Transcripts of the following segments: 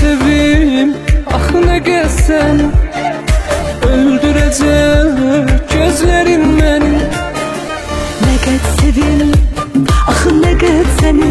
sevim, ah ne gəlsən, öldürəcək gözlərin məni. Ne qət sevim, ah ne qət səni,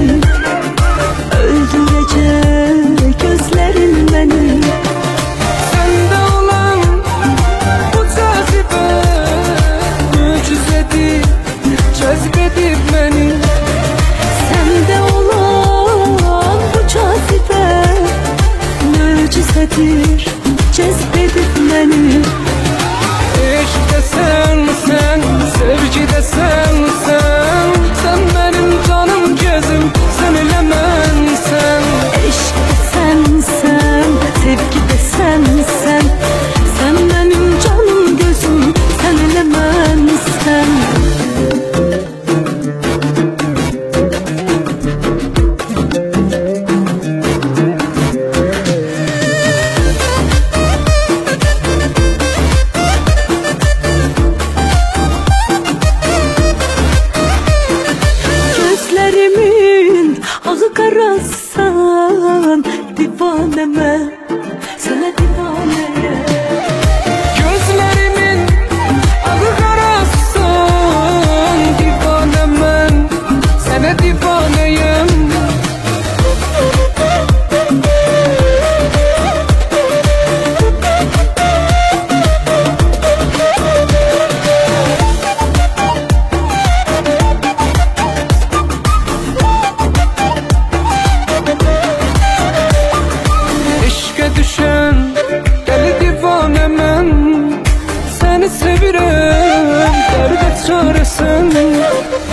öldürəcək gözlərin məni. Səndə olan bu cazibə möcüzədir, cəzb edib məni. Səndə olan bu cazibə möcüzədir, cəzb edib məni. Eşqdə sənsən, sevgidə sənsən, sən mənim canım gözüm, sən elə mənsən. Eşqdə sənsən, sevgidə sənsən, sən mənim canım gözüm, sən elə mənsən. Gözlərimin ağı qarasan, divanəmə, sənə divanəyəm. Gözlərimin ağı qarasan, divanə mən, sənə divanəyəm. Eşqə düşən dəli divanə mən, səni sevirəm, dərdə çarəsən.